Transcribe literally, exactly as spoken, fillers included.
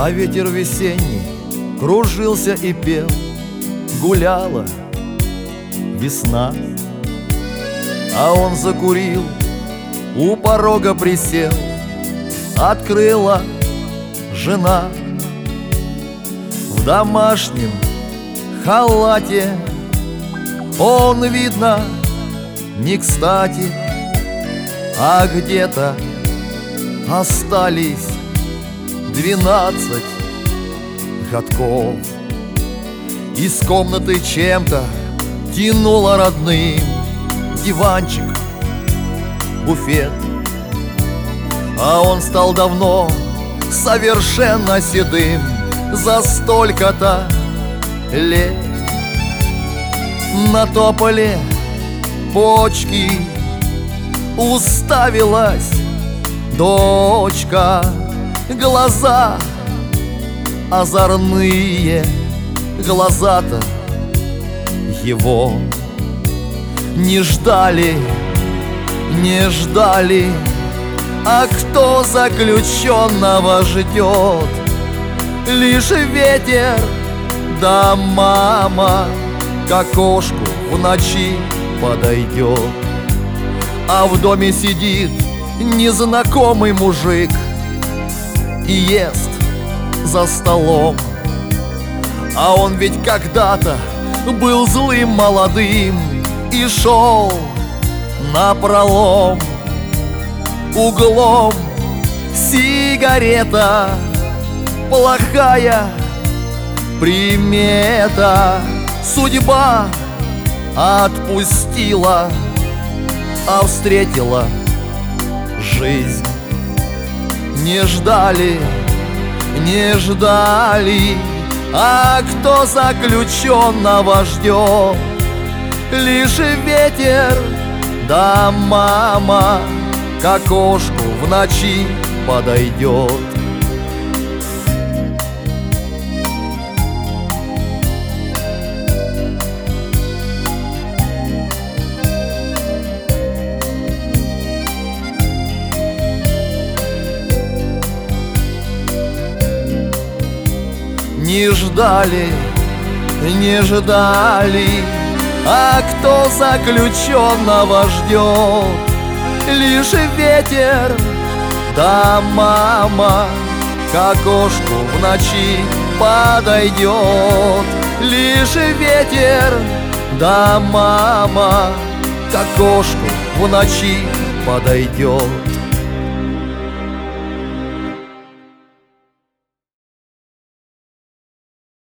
А ветер весенний кружился и пел, гуляла весна. А он закурил, у порога присел, открыла жена. В домашнем халате он, видно, не кстати, а где-то остались двенадцать годков. Из комнаты чем-то тянуло родным: диванчик, буфет. А он стал давно совершенно седым за столько-то лет. На тополе почки уставилась дочка, глаза озорные, глаза-то его не ждали, не ждали. А кто заключенного ждет? Лишь ветер да мама к окошку в ночи подойдет. А в доме сидит незнакомый мужик и ест за столом. А он ведь когда-то был злым молодым и шел напролом. Углом сигарета, плохая примета. Судьба отпустила, а встретила жизнь. Не ждали, не ждали. А кто заключенного ждет? Лишь ветер да мама к окошку в ночи подойдет. Не ждали, не ждали. А кто заключенного ждет? Лишь ветер да мама к окошку в ночи подойдет. Лишь ветер да мама к окошку в ночи подойдет.